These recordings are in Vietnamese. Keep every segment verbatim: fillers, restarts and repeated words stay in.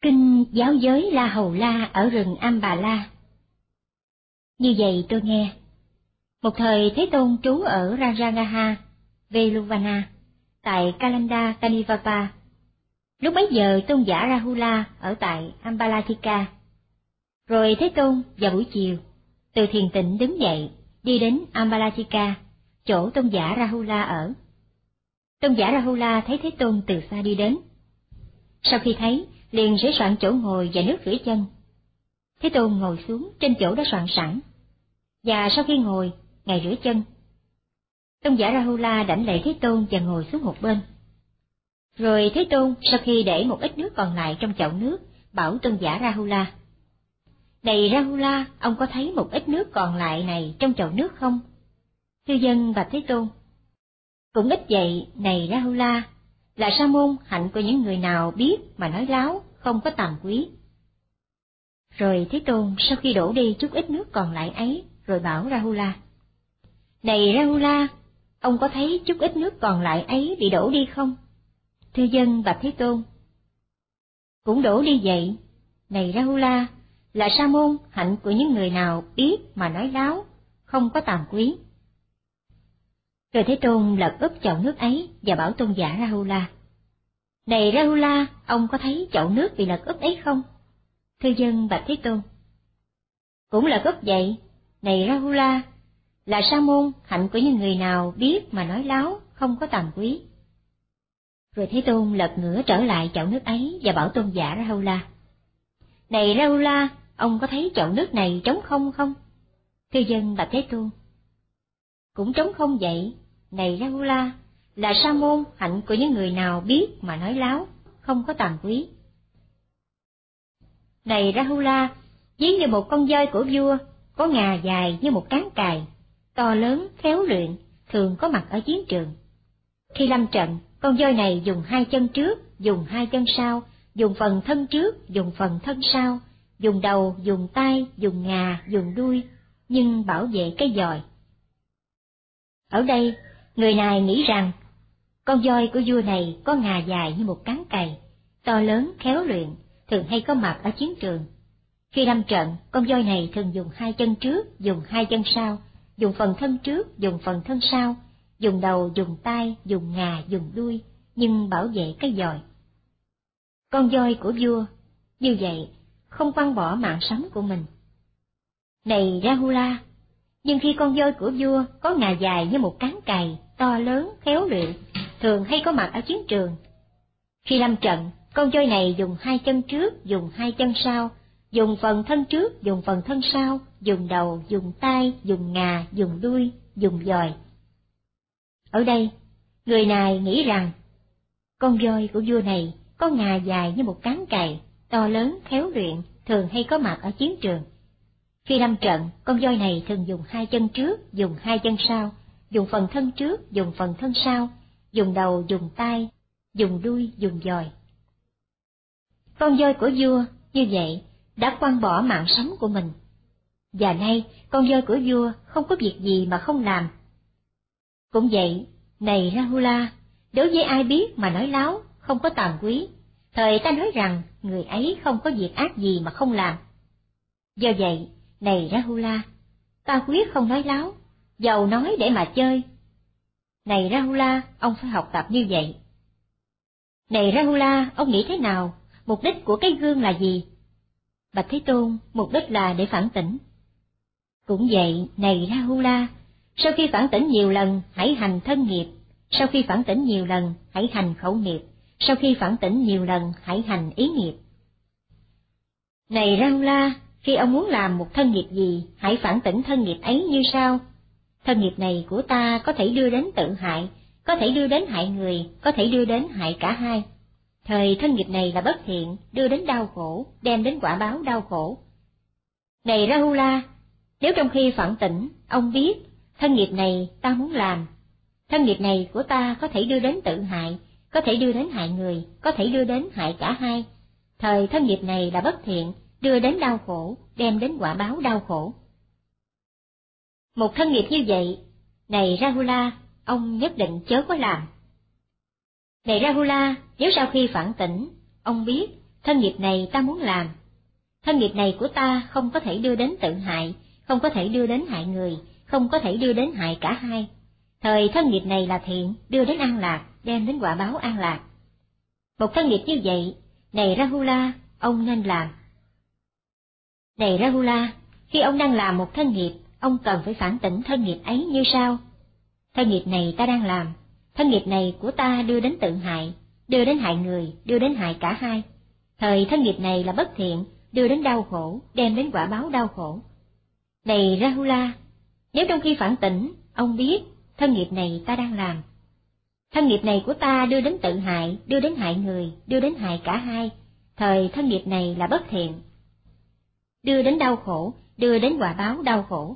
Kinh giáo giới La Hầu La ở rừng Ambala. Như vậy tôi nghe. Một thời Thế Tôn trú ở Rajagaha, Veluvana, tại Kalanda Kanivapa. Lúc bấy giờ tôn giả Rahula ở tại Ambalathika. Rồi Thế Tôn vào buổi chiều, từ thiền tịnh đứng dậy, đi đến Ambalathika, chỗ tôn giả Rahula ở. Tôn giả Rahula thấy Thế Tôn từ xa đi đến. Sau khi thấy, liền sửa soạn chỗ ngồi và nước rửa chân. Thế Tôn ngồi xuống trên chỗ đã soạn sẵn, và sau khi ngồi, ngài rửa chân. Tôn giả Rahula đảnh lễ Thế Tôn và ngồi xuống một bên. Rồi Thế Tôn sau khi để một ít nước còn lại trong chậu nước, bảo tôn giả Rahula: "Này Rahula, ông có thấy một ít nước còn lại này trong chậu nước không?" Thư dân bạch Thế Tôn: "Cũng ít vậy, này Rahula, là sa môn hạnh của những người nào biết mà nói láo, không có tàm quý." Rồi Thế Tôn sau khi đổ đi chút ít nước còn lại ấy, rồi bảo Rahula: "Này Rahula, ông có thấy chút ít nước còn lại ấy bị đổ đi không?" Thư dân bạch Thế Tôn: "Cũng đổ đi vậy, này Rahula, là sa môn hạnh của những người nào biết mà nói láo, không có tàm quý." Rồi Thế Tôn lật úp chậu nước ấy và bảo tôn giả Rahula: "Này Rahula, ông có thấy chậu nước bị lật úp ấy không?" Thư dân bạch Thế Tôn: "Cũng lật úp vậy, này Rahula, là sa môn hạnh của những người nào biết mà nói láo, không có tàm quý." Rồi Thế Tôn lật ngửa trở lại chậu nước ấy và bảo tôn giả Rahula: "Này Rahula, ông có thấy chậu nước này trống không không?" Thư dân bạch Thế Tôn: "Cũng trống không vậy, này Rahula, là sa môn hạnh của những người nào biết mà nói láo, không có tàm quý." Này Rahula, ví như một con voi của vua, có ngà dài như một cán cài, to lớn, khéo luyện, thường có mặt ở chiến trường. Khi lâm trận, con voi này dùng hai chân trước, dùng hai chân sau, dùng phần thân trước, dùng phần thân sau, dùng đầu, dùng tay, dùng ngà, dùng đuôi, nhưng bảo vệ cái giòi. Ở đây, người này nghĩ rằng, con voi của vua này có ngà dài như một cán cày, to lớn, khéo luyện, thường hay có mặt ở chiến trường. Khi lâm trận, con voi này thường dùng hai chân trước, dùng hai chân sau, dùng phần thân trước, dùng phần thân sau, dùng đầu, dùng tay, dùng ngà, dùng đuôi, nhưng bảo vệ cái giòi. Con voi của vua, như vậy, không quăng bỏ mạng sống của mình. Này Rahula, nhưng khi con voi của vua có ngà dài như một cán cày, to lớn, khéo luyện, thường hay có mặt ở chiến trường. Khi lâm trận, con voi này dùng hai chân trước, dùng hai chân sau, dùng phần thân trước, dùng phần thân sau, dùng đầu, dùng tay, dùng ngà, dùng đuôi, dùng giòi. Ở đây, người này nghĩ rằng, con voi của vua này có ngà dài như một cán cày, to lớn, khéo luyện, thường hay có mặt ở chiến trường. Khi lâm trận, con voi này thường dùng hai chân trước, dùng hai chân sau, dùng phần thân trước, dùng phần thân sau, dùng đầu, dùng tay, dùng đuôi, dùng giòi. Con voi của vua, như vậy, đã quăng bỏ mạng sống của mình. Và nay, con voi của vua không có việc gì mà không làm. Cũng vậy, này Rahula, đối với ai biết mà nói láo, không có tàm quý, thời ta nói rằng người ấy không có việc ác gì mà không làm. Do vậy, này Rahula, ta quyết không nói láo, dầu nói để mà chơi. Này Rahula, ông phải học tập như vậy. Này Rahula, ông nghĩ thế nào? Mục đích của cái gương là gì? Bạch Thế Tôn, mục đích là để phản tỉnh. Cũng vậy, này Rahula, sau khi phản tỉnh nhiều lần, hãy hành thân nghiệp. Sau khi phản tỉnh nhiều lần, hãy hành khẩu nghiệp. Sau khi phản tỉnh nhiều lần, hãy hành ý nghiệp. Này Rahula, khi ông muốn làm một thân nghiệp gì, hãy phản tỉnh thân nghiệp ấy như sau. Thân nghiệp này của ta có thể đưa đến tự hại, có thể đưa đến hại người, có thể đưa đến hại cả hai. Thời thân nghiệp này là bất thiện, đưa đến đau khổ, đem đến quả báo đau khổ. Này Rahula, nếu trong khi phản tỉnh, ông biết, thân nghiệp này ta muốn làm, thân nghiệp này của ta có thể đưa đến tự hại, có thể đưa đến hại người, có thể đưa đến hại cả hai. Thời thân nghiệp này là bất thiện, đưa đến đau khổ, đem đến quả báo đau khổ. Một thân nghiệp như vậy, này Rahula, ông nhất định chớ có làm. Này Rahula, nếu sau khi phản tỉnh, ông biết thân nghiệp này ta muốn làm. Thân nghiệp này của ta không có thể đưa đến tự hại, không có thể đưa đến hại người, không có thể đưa đến hại cả hai. Thời thân nghiệp này là thiện, đưa đến an lạc, đem đến quả báo an lạc. Một thân nghiệp như vậy, này Rahula, ông nên làm. Này Rahula, khi ông đang làm một thân nghiệp, ông cần phải phản tỉnh thân nghiệp ấy như sau. Thân nghiệp này ta đang làm, thân nghiệp này của ta đưa đến tự hại, đưa đến hại người, đưa đến hại cả hai. Thời thân nghiệp này là bất thiện, đưa đến đau khổ, đem đến quả báo đau khổ. Này Rahula, nếu trong khi phản tỉnh, ông biết thân nghiệp này ta đang làm, thân nghiệp này của ta đưa đến tự hại, đưa đến hại người, đưa đến hại cả hai. Thời thân nghiệp này là bất thiện, đưa đến đau khổ, đưa đến quả báo đau khổ.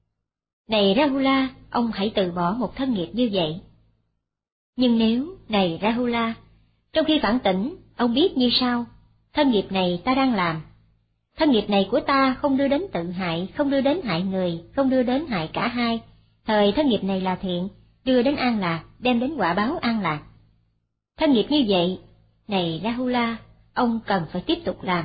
Này Rahula, ông hãy từ bỏ một thân nghiệp như vậy. Nhưng nếu, này Rahula, trong khi phản tỉnh, ông biết như sau, thân nghiệp này ta đang làm, thân nghiệp này của ta không đưa đến tự hại, không đưa đến hại người, không đưa đến hại cả hai. Thời thân nghiệp này là thiện, đưa đến an lạc, đem đến quả báo an lạc. Thân nghiệp như vậy, này Rahula, ông cần phải tiếp tục làm.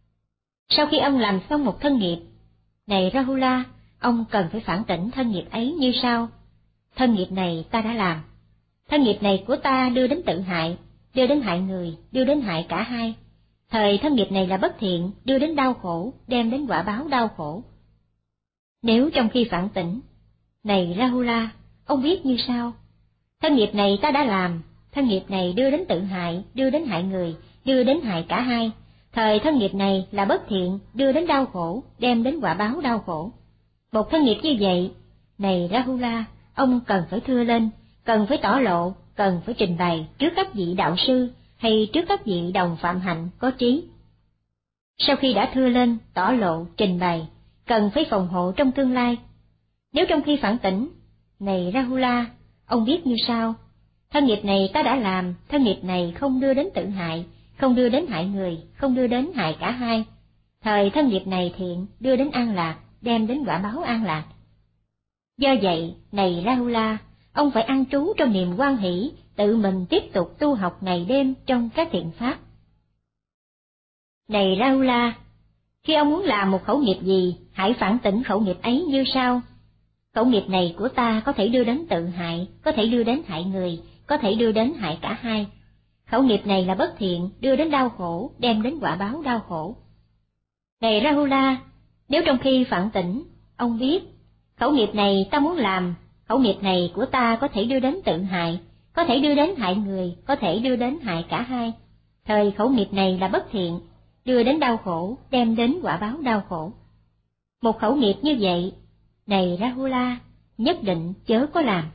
Sau khi ông làm xong một thân nghiệp, này Rahula, ông cần phải phản tỉnh thân nghiệp ấy như sau. Thân nghiệp này ta đã làm, thân nghiệp này của ta đưa đến tự hại, đưa đến hại người, đưa đến hại cả hai. Thời thân nghiệp này là bất thiện, đưa đến đau khổ, đem đến quả báo đau khổ. Nếu trong khi phản tỉnh, này Rahula, ông biết như sau, thân nghiệp này ta đã làm, thân nghiệp này đưa đến tự hại, đưa đến hại người, đưa đến hại cả hai. Thời thân nghiệp này là bất thiện, đưa đến đau khổ, đem đến quả báo đau khổ. Một thân nghiệp như vậy, này Rahula, ông cần phải thưa lên, cần phải tỏ lộ, cần phải trình bày trước các vị đạo sư hay trước các vị đồng phạm hạnh có trí. Sau khi đã thưa lên, tỏ lộ, trình bày, cần phải phòng hộ trong tương lai. Nếu trong khi phản tỉnh, này Rahula, ông biết như sau, thân nghiệp này ta đã làm, thân nghiệp này không đưa đến tự hại, không đưa đến hại người, không đưa đến hại cả hai. Thời thân nghiệp này thiện, đưa đến an lạc, đem đến quả báo an lạc. Do vậy, này Rahula, ông phải an trú trong niềm hoan hỷ, tự mình tiếp tục tu học ngày đêm trong các thiện pháp. Này Rahula, khi ông muốn làm một khẩu nghiệp gì, hãy phản tỉnh khẩu nghiệp ấy như sau. Khẩu nghiệp này của ta có thể đưa đến tự hại, có thể đưa đến hại người, có thể đưa đến hại cả hai. Khẩu nghiệp này là bất thiện, đưa đến đau khổ, đem đến quả báo đau khổ. Này Rahula, nếu trong khi phản tỉnh, ông biết, khẩu nghiệp này ta muốn làm, khẩu nghiệp này của ta có thể đưa đến tự hại, có thể đưa đến hại người, có thể đưa đến hại cả hai. Thời khẩu nghiệp này là bất thiện, đưa đến đau khổ, đem đến quả báo đau khổ. Một khẩu nghiệp như vậy, này Rahula, nhất định chớ có làm.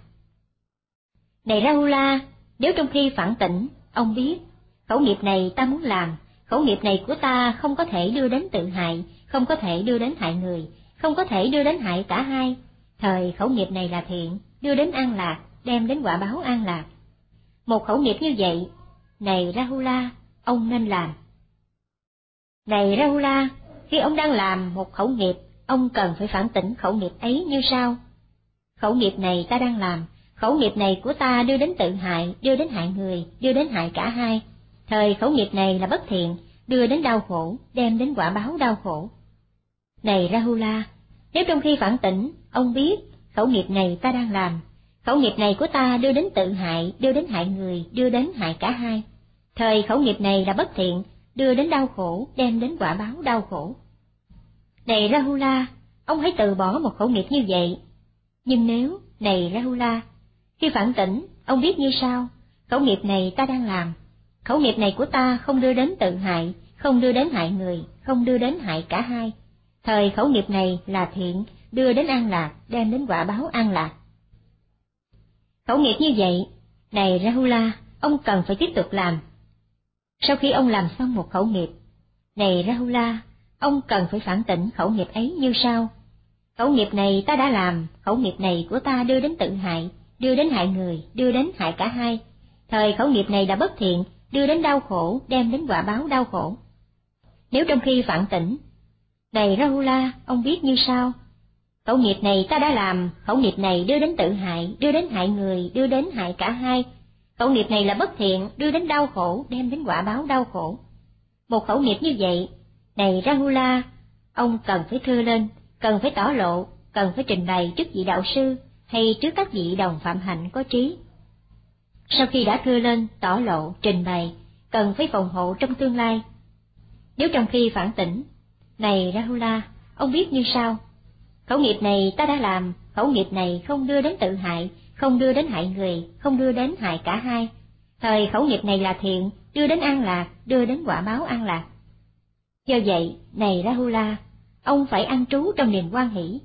Này Rahula, nếu trong khi phản tỉnh, ông biết, khẩu nghiệp này ta muốn làm, khẩu nghiệp này của ta không có thể đưa đến tự hại, không có thể đưa đến hại người, không có thể đưa đến hại cả hai. Thời khẩu nghiệp này là thiện, đưa đến an lạc, đem đến quả báo an lạc. Một khẩu nghiệp như vậy, này Rahula, ông nên làm. Này Rahula, khi ông đang làm một khẩu nghiệp, ông cần phải phản tỉnh khẩu nghiệp ấy như sau. Khẩu nghiệp này ta đang làm, khẩu nghiệp này của ta đưa đến tự hại, đưa đến hại người, đưa đến hại cả hai. Thời khẩu nghiệp này là bất thiện, đưa đến đau khổ, đem đến quả báo đau khổ. Này Rahula, nếu trong khi phản tỉnh, ông biết, khẩu nghiệp này ta đang làm, khẩu nghiệp này của ta đưa đến tự hại, đưa đến hại người, đưa đến hại cả hai. Thời khẩu nghiệp này là bất thiện, đưa đến đau khổ, đem đến quả báo đau khổ. Này Rahula, ông hãy từ bỏ một khẩu nghiệp như vậy. Nhưng nếu, này Rahula, khi phản tỉnh, ông biết như sau, khẩu nghiệp này ta đang làm, khẩu nghiệp này của ta không đưa đến tự hại, không đưa đến hại người, không đưa đến hại cả hai. Thời khẩu nghiệp này là thiện, đưa đến an lạc, đem đến quả báo an lạc. Khẩu nghiệp như vậy, này Rahula, ông cần phải tiếp tục làm. Sau khi ông làm xong một khẩu nghiệp, này Rahula, ông cần phải phản tỉnh khẩu nghiệp ấy như sau. Khẩu nghiệp này ta đã làm, khẩu nghiệp này của ta đưa đến tự hại, đưa đến hại người, đưa đến hại cả hai. Thời khẩu nghiệp này là bất thiện, đưa đến đau khổ, đem đến quả báo đau khổ. Nếu trong khi phản tỉnh, này Rahula, ông biết như sau. Khẩu nghiệp này ta đã làm, khẩu nghiệp này đưa đến tự hại, đưa đến hại người, đưa đến hại cả hai. Khẩu nghiệp này là bất thiện, đưa đến đau khổ, đem đến quả báo đau khổ. Một khẩu nghiệp như vậy, này Rahula, ông cần phải thưa lên, cần phải tỏ lộ, cần phải trình bày trước vị đạo sư hay trước các vị đồng phạm hạnh có trí. Sau khi đã thưa lên, tỏ lộ, trình bày, cần phải phòng hộ trong tương lai. Nếu trong khi phản tỉnh, này Rahula, ông biết như sau: khẩu nghiệp này ta đã làm, khẩu nghiệp này không đưa đến tự hại, không đưa đến hại người, không đưa đến hại cả hai. Thời khẩu nghiệp này là thiện, đưa đến an lạc, đưa đến quả báo an lạc. Do vậy, này Rahula, ông phải an trú trong niềm hoan hỷ.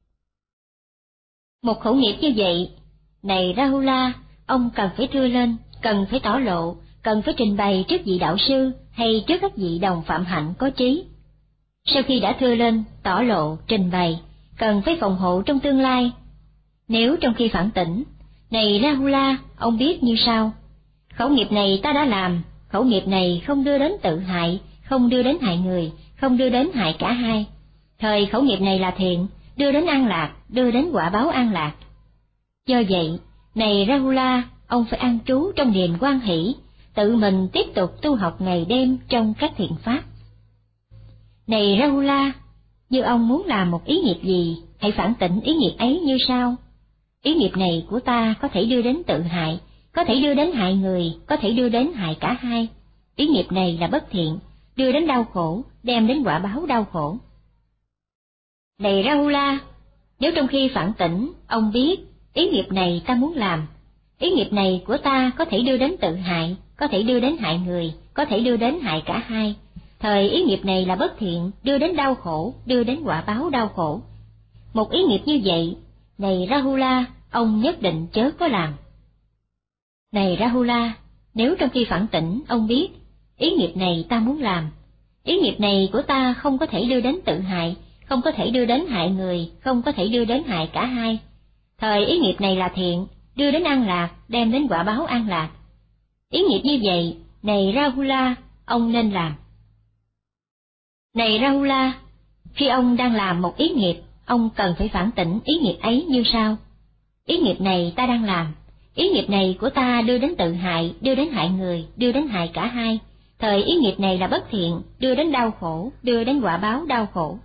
Một khẩu nghiệp như vậy, này Rahula, ông cần phải thưa lên, cần phải tỏ lộ, cần phải trình bày trước vị đạo sư hay trước các vị đồng phạm hạnh có trí. Sau khi đã thưa lên, tỏ lộ, trình bày, cần phải phòng hộ trong tương lai. Nếu trong khi phản tỉnh, này Rahula, ông biết như sau: khẩu nghiệp này ta đã làm, khẩu nghiệp này không đưa đến tự hại, không đưa đến hại người, không đưa đến hại cả hai. Thời khẩu nghiệp này là thiện, đưa đến an lạc, đưa đến quả báo an lạc. Do vậy, này Rahula, ông phải an trú trong niềm hoan hỷ, tự mình tiếp tục tu học ngày đêm trong các thiện pháp. Này Rahula, như ông muốn làm một ý nghiệp gì, hãy phản tỉnh ý nghiệp ấy như sau: ý nghiệp này của ta có thể đưa đến tự hại, có thể đưa đến hại người, có thể đưa đến hại cả hai. Ý nghiệp này là bất thiện, đưa đến đau khổ, đem đến quả báo đau khổ. Này Rahula, nếu trong khi phản tỉnh, ông biết ý nghiệp này ta muốn làm, ý nghiệp này của ta có thể đưa đến tự hại, có thể đưa đến hại người, có thể đưa đến hại cả hai. Thời ý nghiệp này là bất thiện, đưa đến đau khổ, đưa đến quả báo đau khổ. Một ý nghiệp như vậy, này Rahula, ông nhất định chớ có làm. Này Rahula, nếu trong khi phản tỉnh ông biết ý nghiệp này ta muốn làm, ý nghiệp này của ta không có thể đưa đến tự hại, không có thể đưa đến hại người, không có thể đưa đến hại cả hai. Thời ý nghiệp này là thiện, đưa đến an lạc, đem đến quả báo an lạc. Ý nghiệp như vậy, này Rahula, ông nên làm. Này Rahula, khi ông đang làm một ý nghiệp, ông cần phải phản tỉnh ý nghiệp ấy như sau: ý nghiệp này ta đang làm, ý nghiệp này của ta đưa đến tự hại, đưa đến hại người, đưa đến hại cả hai. Thời ý nghiệp này là bất thiện, đưa đến đau khổ, đưa đến quả báo đau khổ.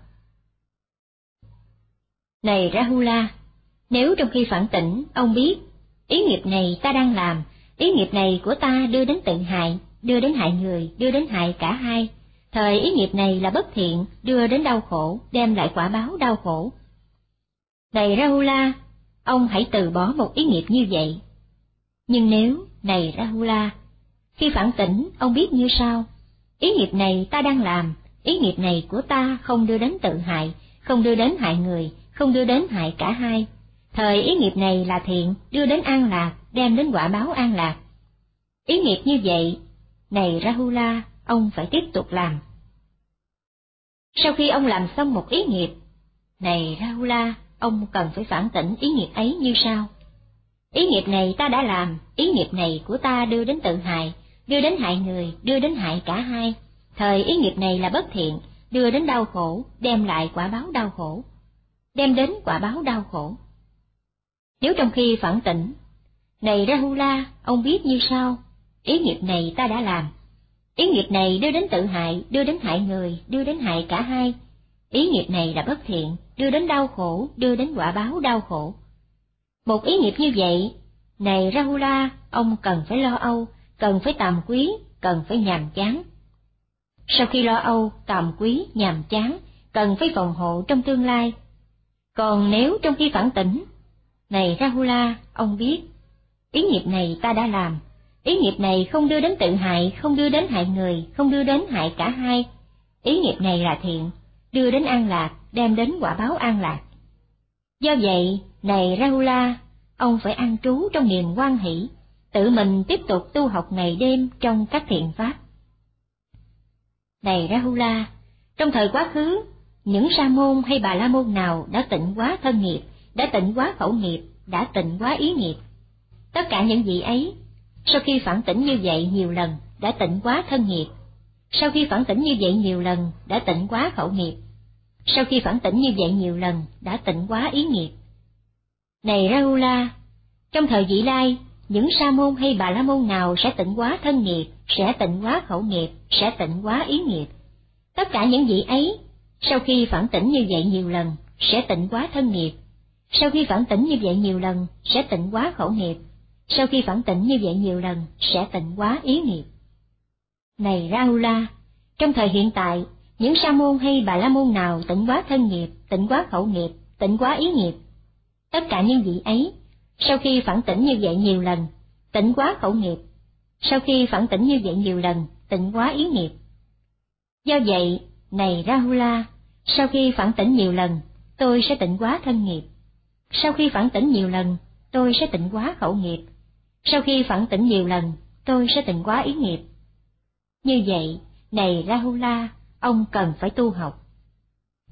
Này Rahula, nếu trong khi phản tỉnh ông biết ý nghiệp này ta đang làm, ý nghiệp này của ta đưa đến tự hại, đưa đến hại người, đưa đến hại cả hai. Thời ý nghiệp này là bất thiện, đưa đến đau khổ, đem lại quả báo đau khổ. Này Rahula, ông hãy từ bỏ một ý nghiệp như vậy. Nhưng nếu, này Rahula, khi phản tỉnh ông biết như sau: ý nghiệp này ta đang làm, ý nghiệp này của ta không đưa đến tự hại, không đưa đến hại người, không đưa đến hại cả hai. Thời ý nghiệp này là thiện, đưa đến an lạc, đem đến quả báo an lạc. Ý nghiệp như vậy, này Rahula, ông phải tiếp tục làm. Sau khi ông làm xong một ý nghiệp, này Rahula, ông cần phải phản tỉnh ý nghiệp ấy như sau: ý nghiệp này ta đã làm, ý nghiệp này của ta đưa đến tự hại, đưa đến hại người, đưa đến hại cả hai. Thời ý nghiệp này là bất thiện, đưa đến đau khổ, đem lại quả báo đau khổ, đem đến quả báo đau khổ. Nếu trong khi phản tỉnh, này Rahula, ông biết như sau: ý nghiệp này ta đã làm, ý nghiệp này đưa đến tự hại, đưa đến hại người, đưa đến hại cả hai. Ý nghiệp này là bất thiện, đưa đến đau khổ, đưa đến quả báo đau khổ. Một ý nghiệp như vậy, này Rahula, ông cần phải lo âu, cần phải tàm quý, cần phải nhàm chán. Sau khi lo âu, tàm quý, nhàm chán, cần phải phòng hộ trong tương lai. Còn nếu trong khi phản tỉnh, này Rahula, ông biết ý nghiệp này ta đã làm, ý nghiệp này không đưa đến tự hại, không đưa đến hại người, không đưa đến hại cả hai. Ý nghiệp này là thiện, đưa đến an lạc, đem đến quả báo an lạc. Do vậy, này Rahula, ông phải an trú trong niềm hoan hỷ, tự mình tiếp tục tu học ngày đêm trong các thiện pháp. Này Rahula, trong thời quá khứ, những sa môn hay bà la môn nào đã tịnh hóa thân nghiệp, đã tịnh hóa khẩu nghiệp, đã tịnh hóa ý nghiệp? Tất cả những vị ấy, sau khi phản tỉnh như vậy nhiều lần, đã tịnh hóa thân nghiệp. Sau khi phản tỉnh như vậy nhiều lần, đã tịnh hóa khẩu nghiệp. Sau khi phản tỉnh như vậy nhiều lần, đã tịnh hóa ý nghiệp. Này Rahula, trong thời vị lai, những sa môn hay bà la môn nào sẽ tịnh hóa thân nghiệp, sẽ tịnh hóa khẩu nghiệp, sẽ tịnh hóa ý nghiệp. Tất cả những vị ấy, sau khi phản tỉnh như vậy nhiều lần, sẽ tịnh hóa thân nghiệp. Sau khi phản tỉnh như vậy nhiều lần, sẽ tịnh hóa khẩu nghiệp. Sau khi phản tỉnh như vậy nhiều lần, sẽ tịnh hóa ý nghiệp. Này Rahula, trong thời hiện tại, những sa môn hay bà la môn nào tịnh hóa thân nghiệp, tịnh hóa khẩu nghiệp, tịnh hóa ý nghiệp, tất cả những vị ấy, sau khi phản tỉnh như vậy nhiều lần, tịnh hóa khẩu nghiệp. Sau khi phản tỉnh như vậy nhiều lần, tịnh hóa ý nghiệp. Do vậy, này Rahula, sau khi phản tỉnh nhiều lần, tôi sẽ tịnh hóa thân nghiệp. Sau khi phản tỉnh nhiều lần, tôi sẽ tịnh hóa khẩu nghiệp. Sau khi phản tỉnh nhiều lần, tôi sẽ tịnh hóa ý nghiệp. Như vậy, này Rahula, ông cần phải tu học.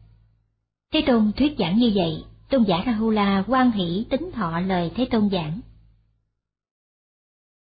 Thế Tôn thuyết giảng như vậy, tôn giả Rahula hoan hỷ tín thọ lời Thế Tôn giảng.